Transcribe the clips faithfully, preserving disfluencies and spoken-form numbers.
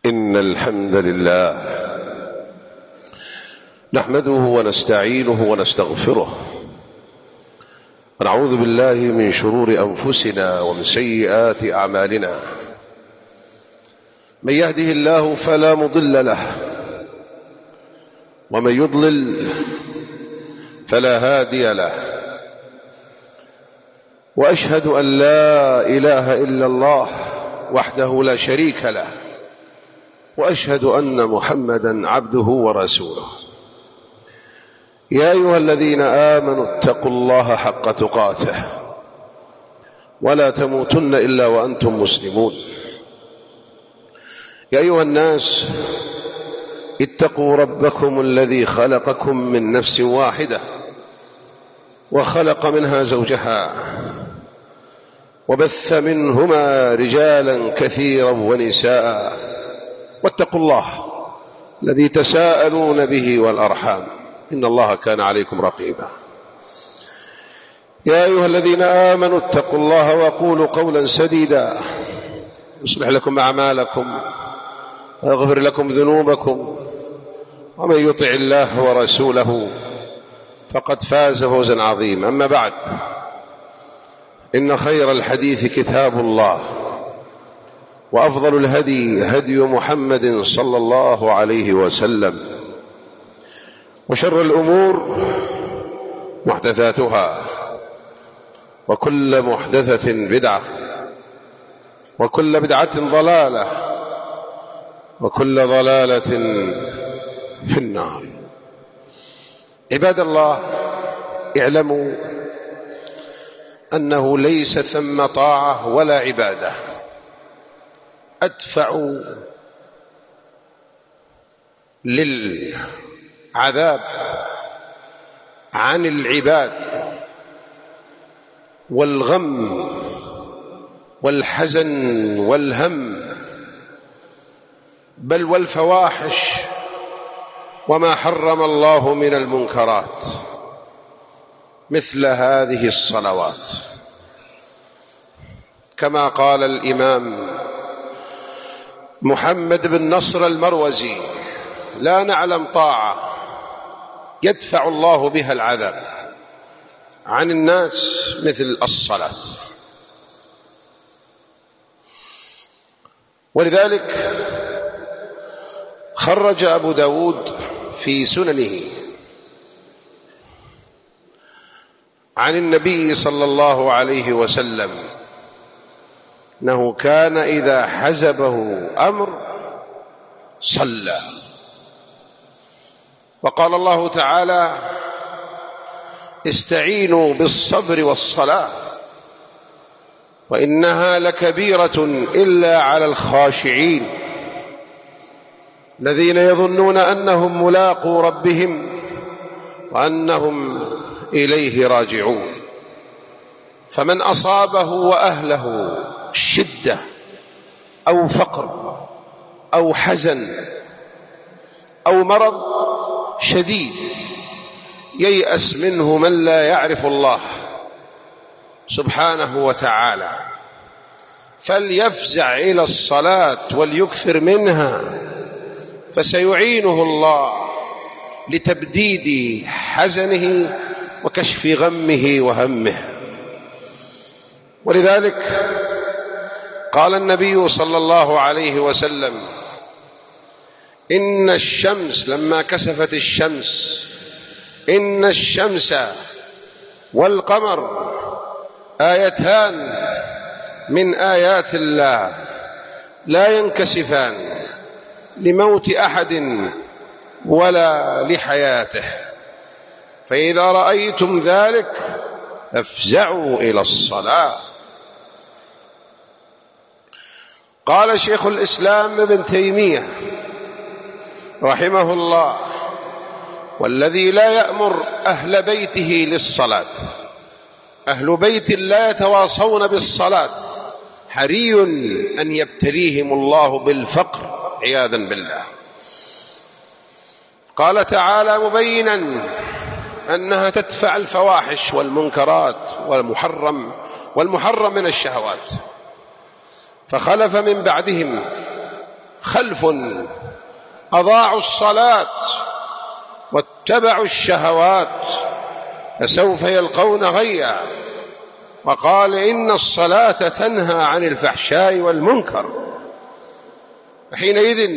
إن الحمد لله نحمده ونستعينه ونستغفره ونعوذ بالله من شرور أنفسنا ومن سيئات أعمالنا. من يهده الله فلا مضل له ومن يضلل فلا هادي له، وأشهد أن لا إله إلا الله وحده لا شريك له، وأشهد أن محمدًا عبده ورسوله. يا أيها الذين آمنوا اتقوا الله حق تقاته ولا تموتن إلا وأنتم مسلمون. يا أيها الناس اتقوا ربكم الذي خلقكم من نفس واحدة وخلق منها زوجها وبث منهما رجالا كثيرا ونساء، واتقوا الله الذي تساءلون به والأرحام إن الله كان عليكم رقيبا. يا أيها الذين آمنوا اتقوا الله وقولوا قولا سديدا يصلح لكم أعمالكم ويغفر لكم ذنوبكم، ومن يطع الله ورسوله فقد فاز فوزا عظيما. أما بعد، إن خير الحديث كتاب الله، وأفضل الهدي هدي محمد صلى الله عليه وسلم، وشر الأمور محدثاتها، وكل محدثة بدعة، وكل بدعة ضلالة، وكل ضلالة في النار. عباد الله، اعلموا أنه ليس ثم طاعة ولا عبادة أدفع للعذاب عن العباد والغم والحزن والهم، بل والفواحش وما حرم الله من المنكرات، مثل هذه الصلوات. كما قال الإمام محمد بن نصر المروزي: لا نعلم طاعة يدفع الله بها العذاب عن الناس مثل الصلاة. ولذلك خرج أبو داود في سننه عن النبي صلى الله عليه وسلم أنه كان إذا حزبه أمر صلى. وقال الله تعالى: استعينوا بالصبر والصلاة وإنها لكبيرة إلا على الخاشعين الذين يظنون أنهم ملاقو ربهم وأنهم إليه راجعون. فمن أصابه وأهله شدة أو فقر أو حزن أو مرض شديد ييأس منه من لا يعرف الله سبحانه وتعالى، فليفزع إلى الصلاة وليكثر منها، فسيعينه الله لتبديد حزنه وكشف غمه وهمه. ولذلك قال النبي صلى الله عليه وسلم: إن الشمس لما كسفت الشمس إن الشمس والقمر آيتان من آيات الله لا ينكسفان لموت أحد ولا لحياته، فإذا رأيتم ذلك فافزعوا إلى الصلاة. قال شيخ الإسلام ابن تيمية رحمه الله: والذي لا يأمر أهل بيته للصلاة، أهل بيت لا يتواصون بالصلاة، حري أن يبتليهم الله بالفقر عياذا بالله. قال تعالى مبينا أنها تدفع الفواحش والمنكرات والمحرم والمحرم من الشهوات: فخلف من بعدهم خلف أضاعوا الصلاة واتبعوا الشهوات فسوف يلقون غيا. وقال إن الصلاة تنهى عن الفحشاء والمنكر. حينئذ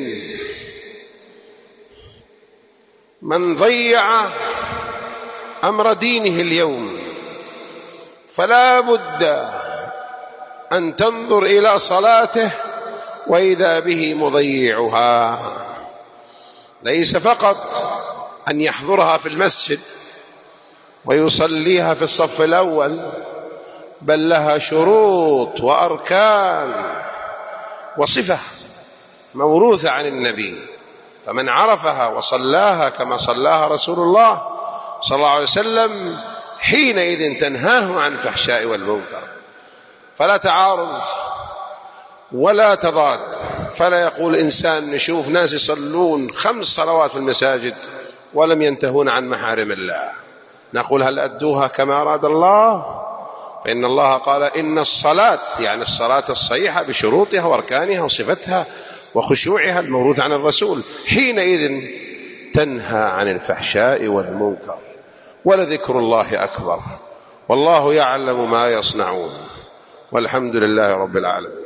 من ضيع أمر دينه اليوم فلا بد أن تنظر إلى صلاته وإذا به مضيعها. ليس فقط أن يحضرها في المسجد ويصليها في الصف الأول، بل لها شروط وأركان وصفة موروثة عن النبي، فمن عرفها وصلاها كما صلاها رسول الله صلى الله عليه وسلم حينئذ تنهاه عن الفحشاء والمنكر. فلا تعارض ولا تضاد. فلا يقول إنسان نشوف ناس يصلون خمس صلوات في المساجد ولم ينتهون عن محارم الله، نقول هل أدوها كما أراد الله؟ فإن الله قال إن الصلاة، يعني الصلاة الصحيحة بشروطها وأركانها وصفتها وخشوعها الموروث عن الرسول، حينئذ تنهى عن الفحشاء والمنكر. ولذكر الله أكبر والله يعلم ما يصنعون، والحمد لله رب العالمين.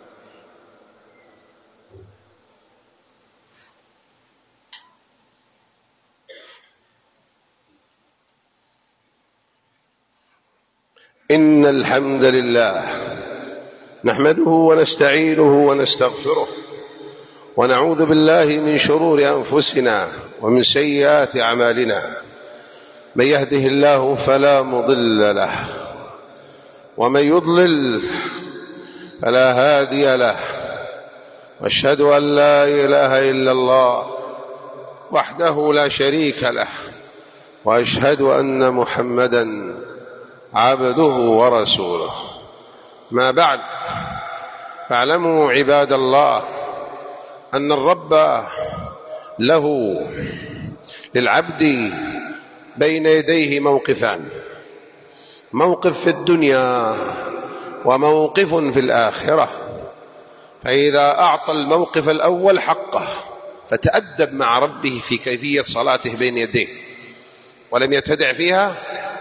إن الحمد لله نحمده ونستعينه ونستغفره ونعوذ بالله من شرور أنفسنا ومن سيئات أعمالنا. من يهده الله فلا مضل له ومن يضلل فلا هادي له، واشهد أن لا إله إلا الله وحده لا شريك له، وأشهد أن محمدًا عبده ورسوله. ما بعد، فاعلموا عباد الله أن الرب له للعبد بين يديه موقفان: موقف في الدنيا وموقف في الآخرة. فإذا أعطى الموقف الأول حقه فتأدب مع ربه في كيفية صلاته بين يديه ولم يتدع فيها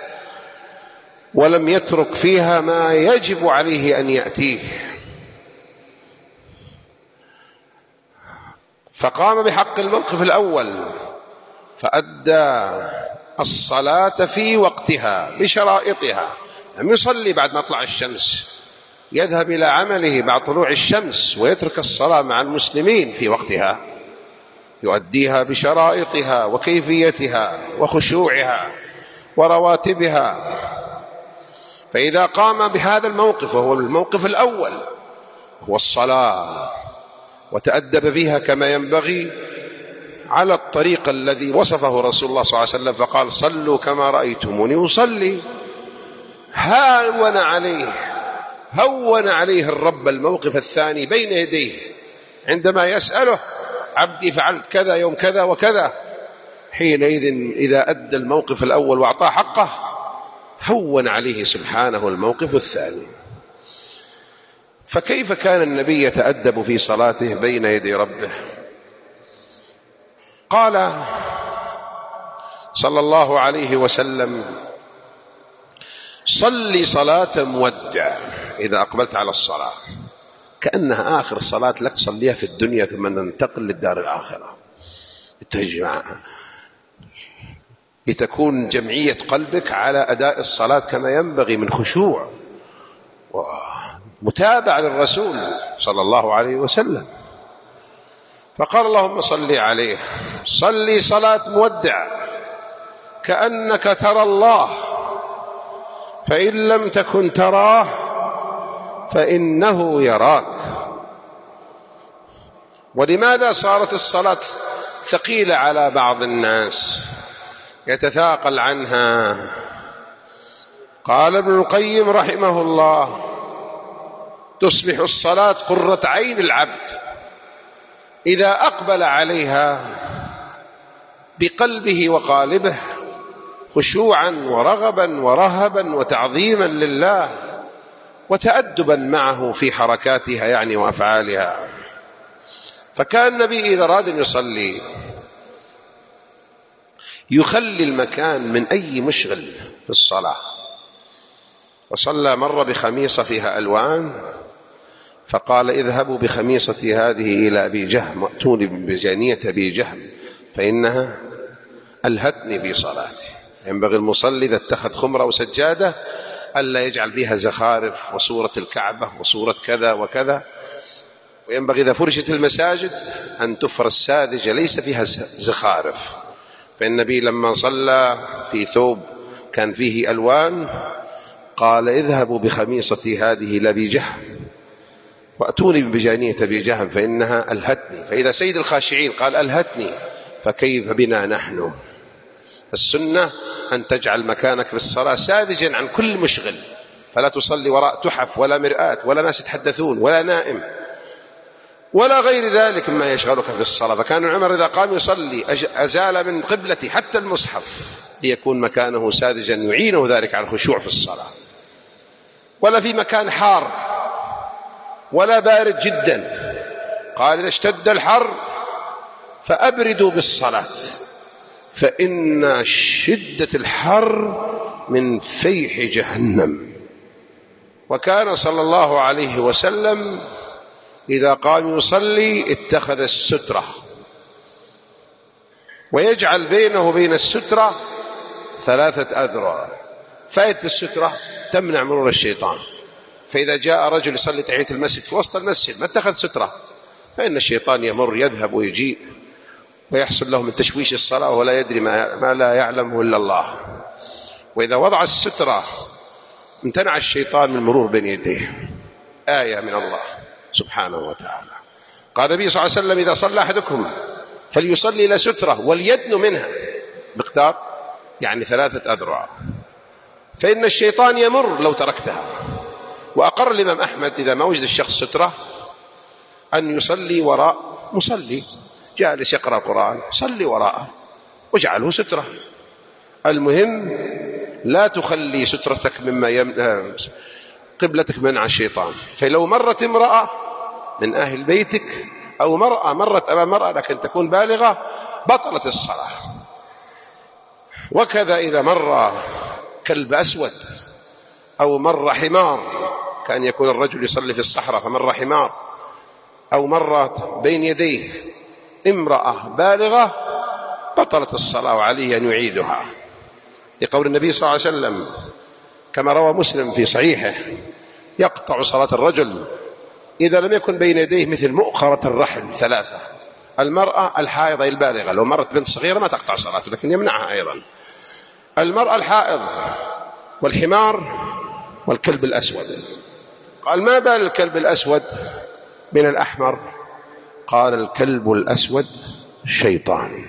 ولم يترك فيها ما يجب عليه أن يأتيه، فقام بحق الموقف الأول فأدى الصلاة في وقتها بشرائطها. لم يصلي بعد مطلع الشمس، يذهب إلى عمله بعد طلوع الشمس ويترك الصلاة مع المسلمين في وقتها، يؤديها بشرائطها وكيفيتها وخشوعها ورواتبها. فإذا قام بهذا الموقف وهو الموقف الأول هو الصلاة وتأدب فيها كما ينبغي على الطريق الذي وصفه رسول الله صلى الله عليه وسلم فقال: صلوا كما رأيتموني أصلي. هون عليه هون عليه الرب الموقف الثاني بين يديه عندما يسأله: عبدي فعلت كذا يوم كذا وكذا. حينئذ إذا أدى الموقف الأول وأعطاه حقه هون عليه سبحانه الموقف الثاني. فكيف كان النبي يتأدب في صلاته بين يدي ربه؟ قال صلى الله عليه وسلم: صلي صلاة مودع إذا أقبلت على الصلاة، كأنها آخر صلاة لك تصليها في الدنيا ثم ننتقل للدار الآخرة. لتكون جمعية قلبك على أداء الصلاة كما ينبغي من خشوع ومتابعة للرسول صلى الله عليه وسلم. فقال: اللهم صل عليه، صلي صلاة مودع كأنك ترى الله، فإن لم تكن تراه فإنه يراك. ولماذا صارت الصلاة ثقيلة على بعض الناس يتثاقل عنها؟ قال ابن القيم رحمه الله: تصبح الصلاة قرة عين العبد إذا أقبل عليها بقلبه وقالبه خشوعا ورغبا ورهبا وتعظيما لله وتأدبا معه في حركاتها يعني وأفعالها. فكان النبي إذا أراد أن يصلي يخلي المكان من أي مشغل في الصلاة. وصلى مرة بخميصة فيها ألوان فقال اذهبوا بخميصتي هذه إلى أبي جهم وأتوني بمجانية أبي جهم فإنها ألهتني في صلاتي. ينبغي المصلي إذا اتخذ خمرة أو سجادة ألا يجعل فيها زخارف وصورة الكعبة وصورة كذا وكذا. وينبغي إذا فرشت المساجد أن تفرش ساذجة ليس فيها زخارف. فالنبي لما صلى في ثوب كان فيه ألوان قال اذهبوا بخميصتي هذه لأبي جهم وأتوني بمجانية أبي جهم فإنها ألهتني. فإذا سيد الخاشعين قال ألهتني فكيف بنا نحن؟ السنة أن تجعل مكانك بالصلاة ساذجا عن كل مشغل، فلا تصلي وراء تحف ولا مرآة ولا ناس يتحدثون ولا نائم ولا غير ذلك مما يشغلك في الصلاة. فكان عمر إذا قام يصلي أزال من قبلته حتى المصحف ليكون مكانه ساذجا يعينه ذلك على الخشوع في الصلاة. ولا في مكان حار ولا بارد جدا. قال إذا اشتد الحر فأبردوا بالصلاة فإن شدة الحر من فيح جهنم. وكان صلى الله عليه وسلم إذا قام يصلي اتخذ السترة ويجعل بينه وبين السترة ثلاثة أذرع. فائدة السترة تمنع مرور الشيطان. فإذا جاء رجل يصلي تحية المسجد في وسط المسجد ما اتخذ سترة فإن الشيطان يمر يذهب ويجيء ويحصل له من تشويش الصلاة ولا يدري ما, ما لا يعلمه إلا الله. وإذا وضع السترة امتنع الشيطان من المرور بين يديه. آية من الله سبحانه وتعالى. قال النبي صلى الله عليه وسلم إذا صلى أحدكم فليصلي إلى سترة وليدن منها مقدار يعني ثلاثة أذرع فإن الشيطان يمر لو تركتها. وأقر الإمام أحمد إذا ما وجد الشخص سترة أن يصلي وراء مصلي جالس يقرأ القرآن صلي وراءه واجعله سترة. المهم لا تخلي سترتك مما يمنع قبلتك منع الشيطان. فلو مرت امرأة من أهل بيتك أو مرأة مرت أمام مرأة لكن تكون بالغة بطلت الصلاة. وكذا إذا مر كلب أسود أو مر حمار، كان يكون الرجل يصلي في الصحراء فمر حمار، أو مرت بين يديه امرأة بالغة بطلت الصلاة وعليه أن يعيدها، لقول النبي صلى الله عليه وسلم كما روى مسلم في صحيحه: يقطع صلاة الرجل إذا لم يكن بين يديه مثل مؤخرة الرحل ثلاثة. المرأة الحائضة البالغة لو مرت بنت صغيرة ما تقطع صلاته لكن يمنعها أيضا. المرأة الحائض والحمار والكلب الأسود. قال: ما بال الكلب الأسود من الأحمر؟ قال: الكلب الأسود الشيطان.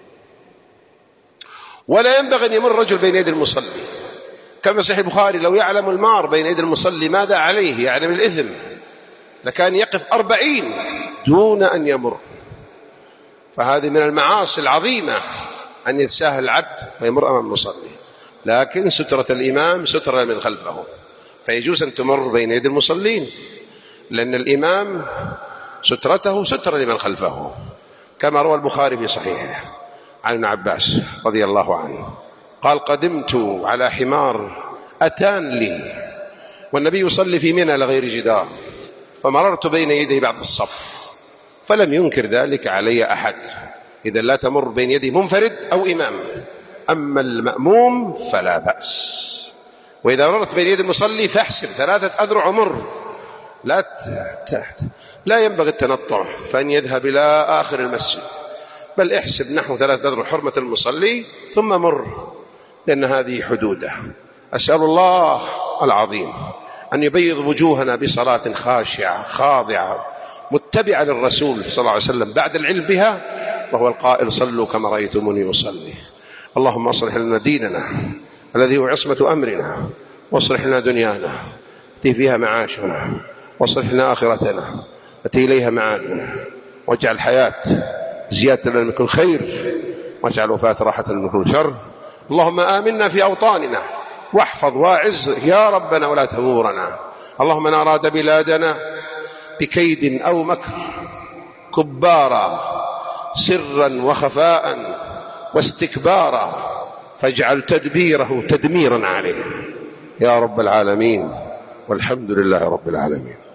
ولا ينبغي أن يمر الرجل بين يدي المصلي، كما صحيح البخاري: لو يعلم المار بين يدي المصلي ماذا عليه يعني من الإثم لكان يقف أربعين دون أن يمر. فهذه من المعاصي العظيمة أن يتساهل العبد ويمر أمام المصلي، لكن سترة الإمام سترة من خلفه، فيجوز أن تمر بين يدي المصلين، لأن الإمام سترته سترة لمن خلفه، كما روى البخاري في صحيحه عن ابن عباس رضي الله عنه قال: قدمت على حمار أتان لي والنبي يصلي في منى لغير جدار، فمررت بين يدي بعد الصف فلم ينكر ذلك علي أحد. إذا لا تمر بين يدي منفرد أو إمام، أما المأموم فلا بأس. وإذا مررت بين يدي المصلي فاحسب ثلاثة أذرع ومر، لا تحت لا ينبغي التنطع فأن يذهب إلى آخر المسجد، بل احسب نحو ثلاثة أذرع حرمة المصلي ثم مر، لأن هذه حدوده. أسأل الله العظيم أن يبيض وجوهنا بصلاة خاشعة خاضعة متبعة للرسول صلى الله عليه وسلم بعد العلم بها، وهو القائل: صلوا كما رأيتموني أصلي. اللهم اصلح لنا ديننا الذي هو عصمة أمرنا، واصلح لنا دنيانا التي فيها معاشنا، واصلح لنا آخرتنا التي إليها معادنا، واجعل الحياة زيادة لنا من كل خير، واجعل الوفاة راحة من كل شر. اللهم آمنا في أوطاننا واحفظ واعز يا ربنا ولا تهورنا. اللهم من أراد بلادنا بكيد أو مكر كبارا سرا وخفاء واستكبارا، فاجعل تدبيره تدميرا عليه يا رب العالمين، والحمد لله رب العالمين.